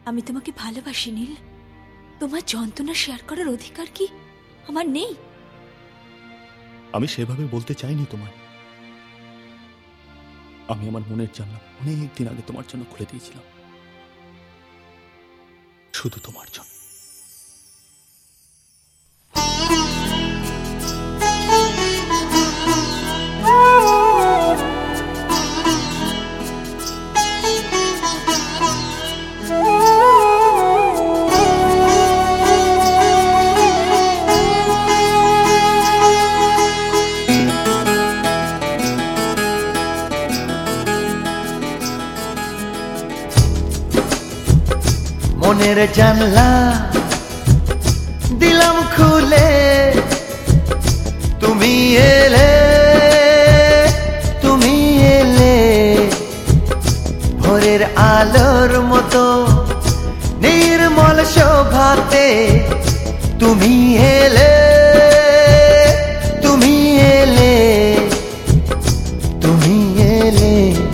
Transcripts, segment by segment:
আমি তোমাকে ভালোবাসি নীল। তোমার যন্ত্রণা শেয়ার করার অধিকার কি আমার নেই? আমি সেভাবে বলতে চাইনি তোমায়। আমি আমার মনের জানলা অনেক দিন আগে তোমার জন্য খুলে দিয়েছিলাম, শুধু তোমার জন্য। মনের জানলা দিলাম খুলে, তুমি এলে, তুমি এলে, ভোরের আলোর মতো নির্মল শোভাতে তুমি এলে, তুমি এলে, তুমি এলে,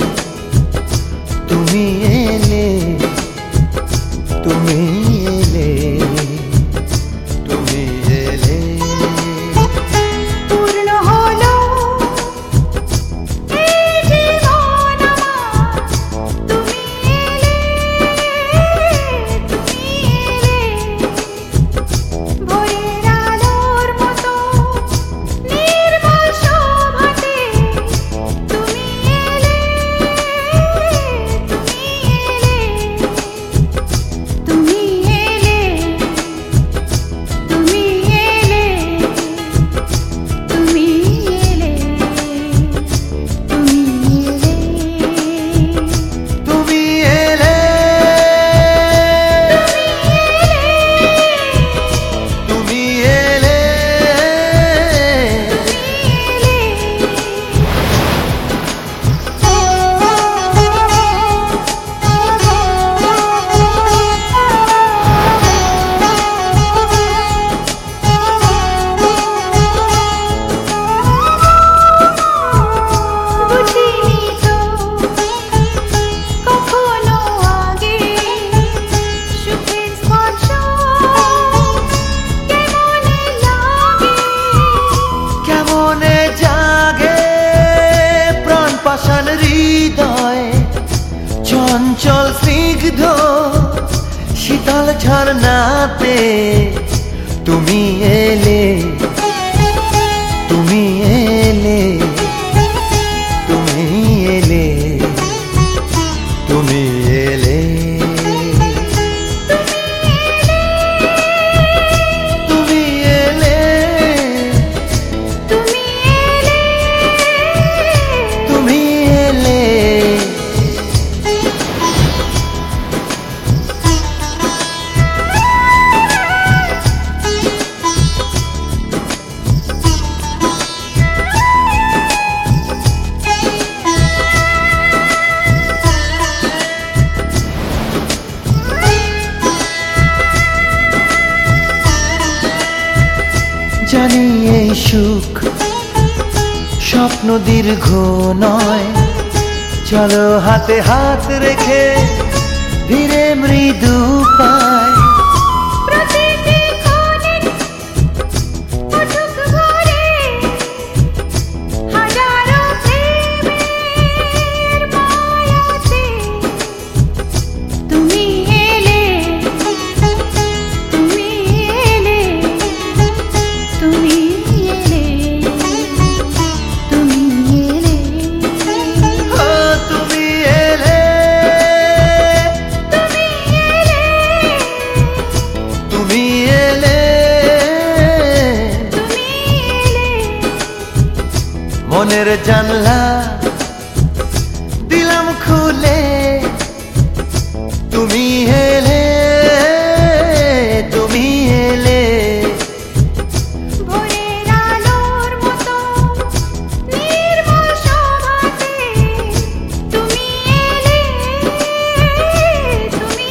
তুমি এলে, তুমি এলে, তুমি এলে। পূর্ণ হলো এই জীবন আমার, তুমি এলে, তুমি এলে, ভোরের আলোর মতো নির্মল শোভাতে তুমি এলে, তুমি এলে, তুমি এলে, তুমি এলে, তুমি এলে, তুমি এলে, তুমি এলে, বুঝিনি তো কখনো আগে সুখের স্পর্শ কেমনে লাগে, কেমনে জাগে প্রাণ পাষাণ হৃদয়, চঞ্চল স্নিগ্ধ শীতল ঝর্ণাতে তুমি এলে, তুমি এলে, তুমি এলে, তুমি এলে, তুমি এলে, তুমি এলে, তুমি এলে। জানি এই সুখ স্বপ্ন দীর্ঘ নয়, চলো হাতে হাত রেখে ধীরে মৃদু পায়, প্রতিটি ক্ষণে উঠুক ভরে হাজারো প্রেমের মায়াতে তুমি এলে, তুমি এলে, তুমি এলে, তুমি এলে, ও তুমি এলে, তুমি এলে, তুমি এলে, মনের জানলা দিলাম খুলে, তুমি এলে, তুমি এলে, ভোরের আলোর মতো নির্মল শোভাতে তুমি এলে, তুমি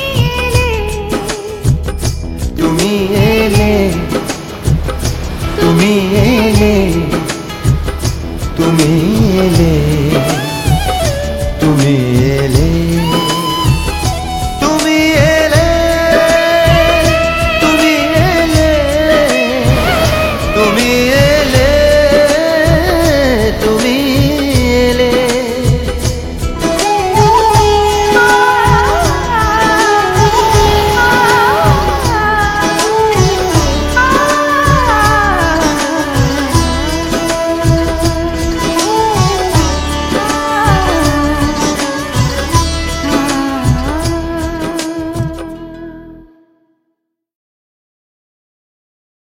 এলে, তুমি এলে, তুমি এলে, তুমি এলে।